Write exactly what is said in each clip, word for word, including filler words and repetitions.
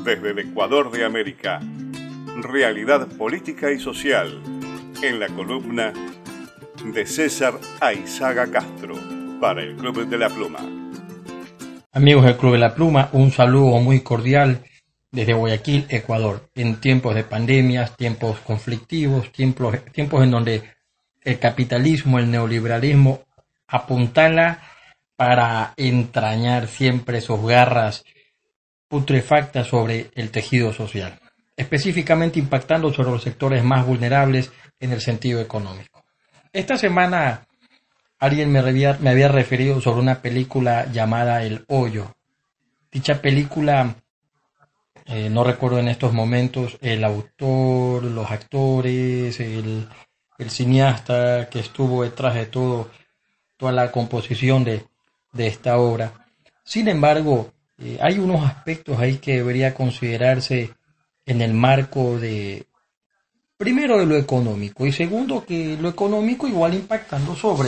desde el Ecuador de América. Realidad política y social, en la columna de César Aizaga Castro, para el Club de la Pluma. Amigos del Club de la Pluma, un saludo muy cordial desde Guayaquil, Ecuador, en tiempos de pandemias, tiempos conflictivos, tiempos, tiempos en donde el capitalismo, el neoliberalismo apuntala para entrañar siempre sus garras putrefactas sobre el tejido social, específicamente impactando sobre los sectores más vulnerables en el sentido económico. Esta semana alguien me había, me había referido sobre una película llamada El Hoyo. Dicha película, eh, no recuerdo en estos momentos el autor, los actores, el, el cineasta que estuvo detrás de todo, toda la composición de, de esta obra. Sin embargo, eh, hay unos aspectos ahí que debería considerarse en el marco de, primero, de lo económico, y segundo, que lo económico igual impactando sobre,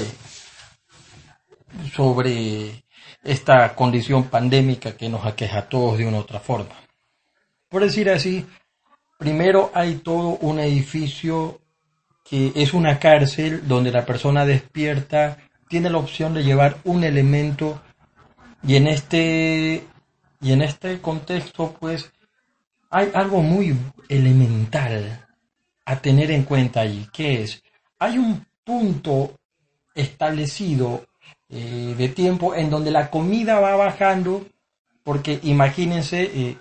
sobre esta condición pandémica que nos aqueja a todos de una u otra forma. Por decir así, primero hay todo un edificio que es una cárcel donde la persona despierta tiene la opción de llevar un elemento, y en este y en este contexto pues hay algo muy elemental a tener en cuenta allí, que es, hay un punto establecido eh, de tiempo en donde la comida va bajando, porque imagínense, eh,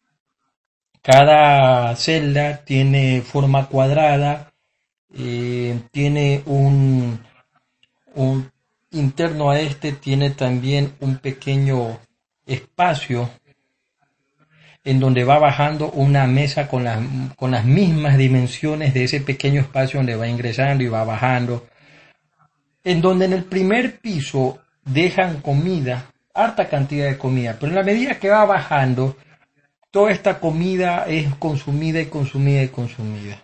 cada celda tiene forma cuadrada, eh, tiene un, un interno a este, tiene también un pequeño espacio en donde va bajando una mesa con las, con las mismas dimensiones de ese pequeño espacio donde va ingresando y va bajando, en donde en el primer piso dejan comida, harta cantidad de comida, pero en la medida que va bajando, toda esta comida es consumida y consumida y consumida.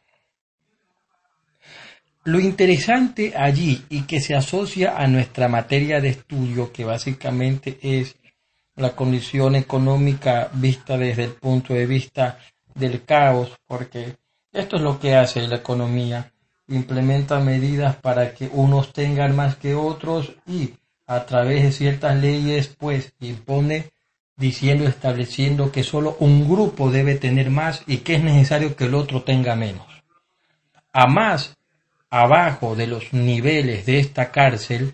Lo interesante allí, y que se asocia a nuestra materia de estudio, que básicamente es la condición económica vista desde el punto de vista del caos, porque esto es lo que hace la economía, implementa medidas para que unos tengan más que otros y a través de ciertas leyes pues impone diciendo, estableciendo que solo un grupo debe tener más y que es necesario que el otro tenga menos. A más abajo de los niveles de esta cárcel,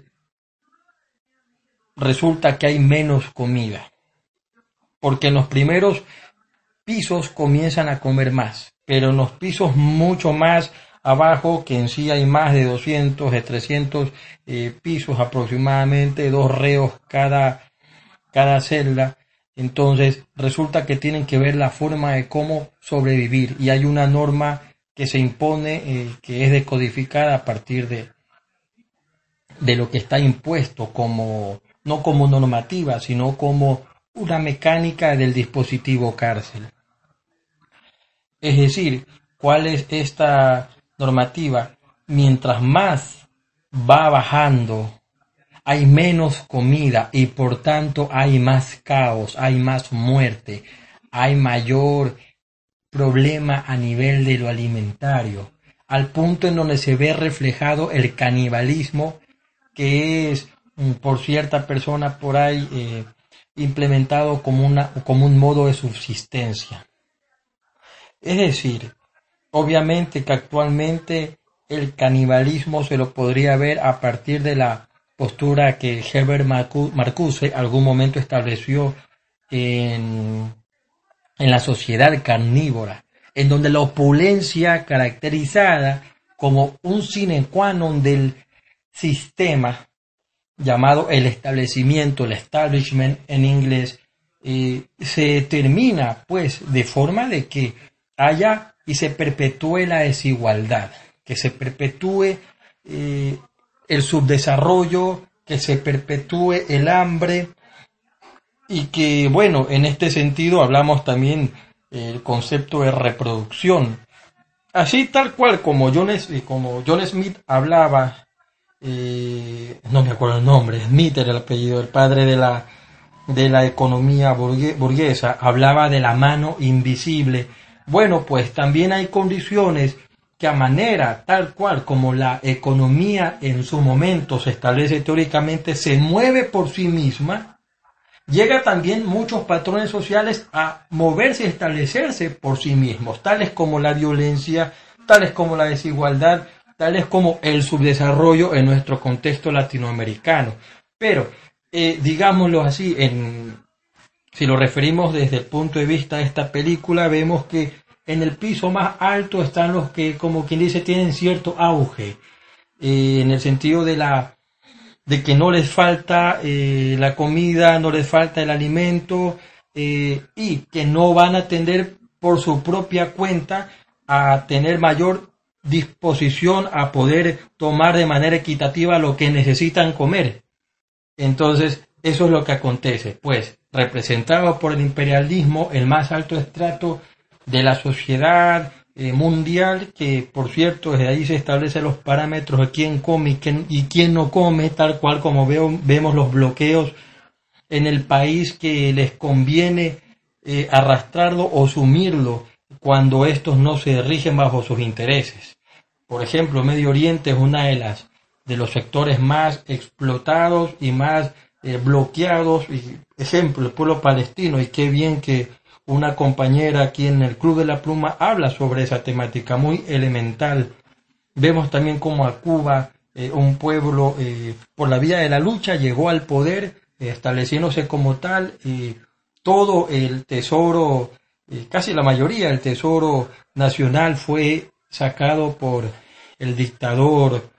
resulta que hay menos comida, porque en los primeros pisos comienzan a comer más, pero en los pisos mucho más abajo, que en sí hay más de doscientos, de trescientos eh, pisos aproximadamente, dos reos cada, cada celda, entonces resulta que tienen que ver la forma de cómo sobrevivir, y hay una norma que se impone, eh, que es decodificada a partir de, de lo que está impuesto como, no como normativa, sino como una mecánica del dispositivo cárcel. Es decir, ¿cuál es esta normativa? Mientras más va bajando, hay menos comida y por tanto hay más caos, hay más muerte, hay mayor problema a nivel de lo alimentario, al punto en donde se ve reflejado el canibalismo, que es por cierta persona por ahí eh, implementado como, una, como un modo de subsistencia. Es decir, obviamente que actualmente el canibalismo se lo podría ver a partir de la postura que Herbert Marcuse algún momento estableció en, en la sociedad carnívora, en donde la opulencia caracterizada como un sine qua non del sistema llamado el establecimiento, el establishment en inglés, eh, se termina pues de forma de que haya y se perpetúe la desigualdad, que se perpetúe eh, el subdesarrollo, que se perpetúe el hambre, y que, bueno, en este sentido hablamos también el concepto de reproducción. Así tal cual como John, como John Smith hablaba, eh, no me acuerdo el nombre, Smith era el apellido, el padre de la, de la economía burguesa, hablaba de la mano invisible. Bueno, pues también hay condiciones que a manera tal cual como la economía en su momento se establece teóricamente, se mueve por sí misma, llega también muchos patrones sociales a moverse y establecerse por sí mismos, tales como la violencia, tales como la desigualdad, tales como el subdesarrollo en nuestro contexto latinoamericano. Pero, eh, digámoslo así, en, si lo referimos desde el punto de vista de esta película, vemos que en el piso más alto están los que, como quien dice, tienen cierto auge, eh, en el sentido de la de que no les falta eh, la comida, no les falta el alimento, eh, y que no van a tender por su propia cuenta a tener mayor disposición a poder tomar de manera equitativa lo que necesitan comer. Entonces, eso es lo que acontece, pues, representado por el imperialismo, el más alto estrato de la sociedad eh, mundial, que por cierto desde ahí se establecen los parámetros de quién come y quién, y quién no come, tal cual como veo, vemos los bloqueos en el país que les conviene eh, arrastrarlo o sumirlo cuando estos no se rigen bajo sus intereses. Por ejemplo, Medio Oriente es una de las de los sectores más explotados y más eh, bloqueados. Y, ejemplo, el pueblo palestino, y qué bien que una compañera aquí en el Club de la Pluma habla sobre esa temática muy elemental. Vemos también cómo a Cuba, eh, un pueblo eh, por la vía de la lucha llegó al poder, eh, estableciéndose como tal, y todo el tesoro, eh, casi la mayoría del tesoro nacional fue sacado por el dictador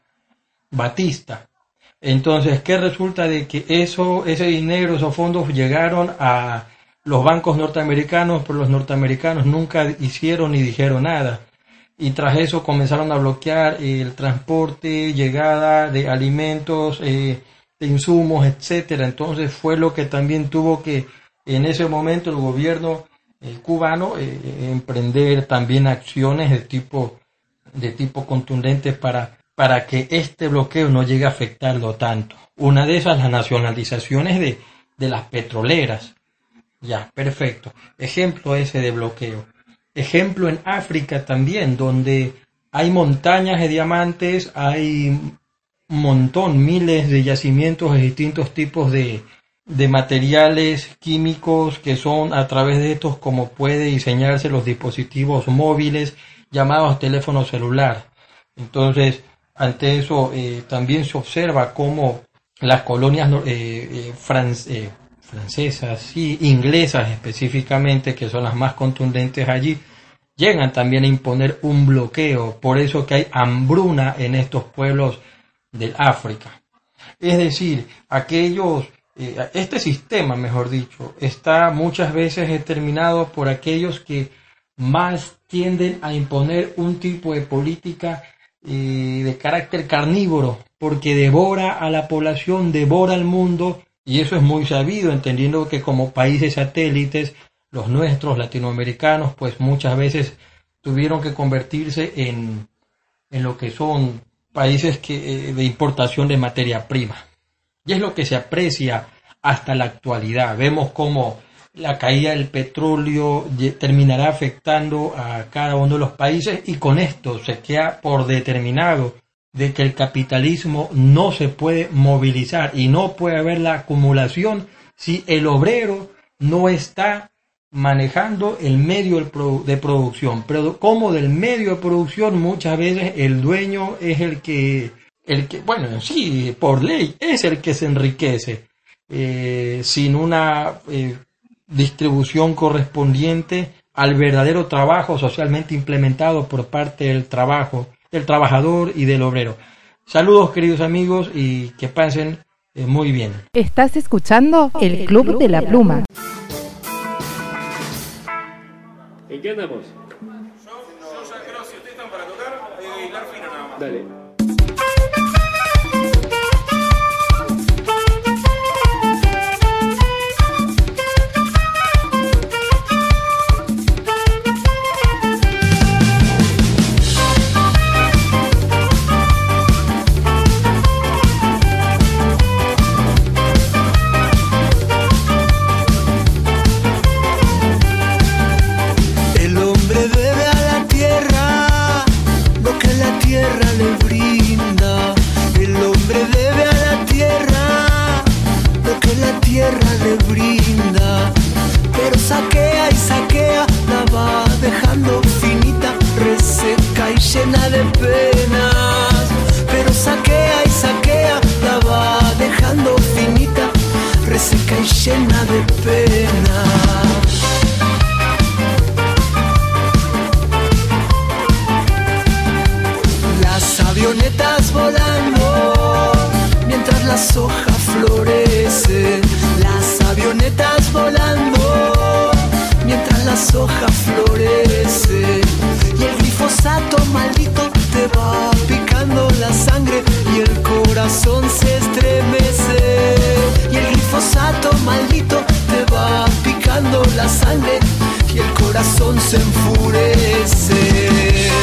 Batista. Entonces, ¿qué resulta de que eso, ese dinero, esos fondos llegaron a los bancos norteamericanos, pero los norteamericanos nunca hicieron ni dijeron nada? Y tras eso comenzaron a bloquear el transporte, llegada de alimentos, eh, de insumos, etcétera. Entonces fue lo que también tuvo que, en ese momento, el gobierno eh, cubano eh, emprender también acciones de tipo, de tipo contundente para para que este bloqueo no llegue a afectarlo tanto. Una de esas, las nacionalizaciones de, de las petroleras. Ya, perfecto. Ejemplo ese de bloqueo. Ejemplo en África también, donde hay montañas de diamantes, hay un montón, miles de yacimientos de distintos tipos de, de materiales químicos que son a través de estos como puede diseñarse los dispositivos móviles llamados teléfono celular. Entonces, ante eso eh, también se observa cómo las colonias eh, eh, fran eh, francesas y inglesas específicamente, que son las más contundentes allí, llegan también a imponer un bloqueo. Por eso que hay hambruna en estos pueblos del África. Es decir, aquellos, eh, este sistema, mejor dicho, está muchas veces determinado por aquellos que más tienden a imponer un tipo de política eh, de carácter carnívoro, porque devora a la población, devora al mundo, y eso es muy sabido, entendiendo que como países satélites, los nuestros latinoamericanos, pues muchas veces tuvieron que convertirse en, en lo que son países que, eh, de importación de materia prima. Y es lo que se aprecia hasta la actualidad. Vemos cómo la caída del petróleo terminará afectando a cada uno de los países, y con esto se queda por determinado de que el capitalismo no se puede movilizar y no puede haber la acumulación si el obrero no está manejando el medio de producción. Pero como del medio de producción muchas veces el dueño es el que, el que bueno, sí, por ley es el que se enriquece eh, sin una eh, distribución correspondiente al verdadero trabajo socialmente implementado por parte del trabajo, del trabajador y del obrero. Saludos, queridos amigos, y que pasen eh, muy bien. Estás escuchando el Club de la Pluma. ¿En qué andamos? Yo, yo ya creo, si ustedes están para tocar, eh, hilar fino nada más. Dale. dejando finita, reseca y llena de penas. Pero saquea y saquea, la va dejando finita, reseca y llena de penas. Las avionetas volando mientras las hojas florecen. Las avionetas volando mientras las hojas florecen. Y el glifosato maldito te va picando la sangre y el corazón se estremece. Y el glifosato maldito te va picando la sangre y el corazón se enfurece.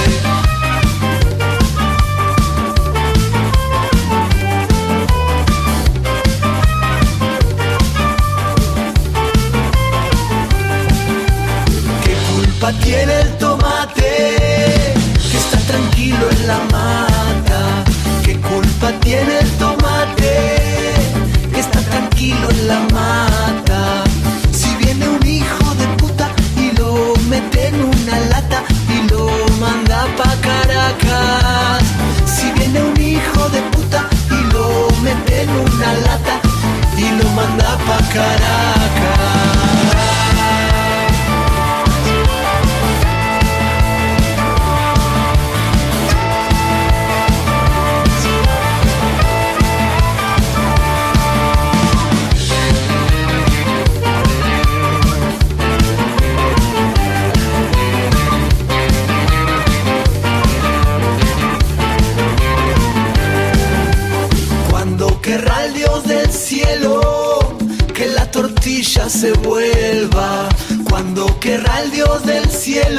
Tiene el tomate que está tranquilo en la mata. ¿Qué culpa tiene el tomate que está tranquilo en la mata? Si viene un hijo de puta y lo mete en una lata y lo manda pa' Caracas. Si viene un hijo de puta y lo mete en una lata y lo manda pa' Caracas. Querrá el Dios del cielo que la tortilla se vuelva. Cuando querrá el Dios del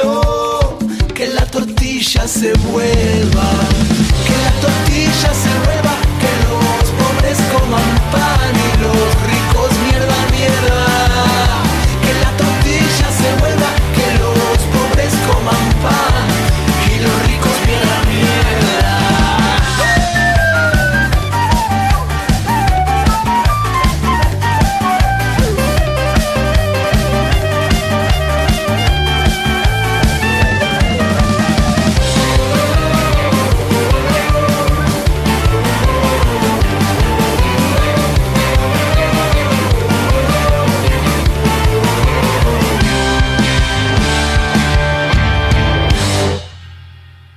cielo que la tortilla se vuelva. Que la tortilla se vuelva.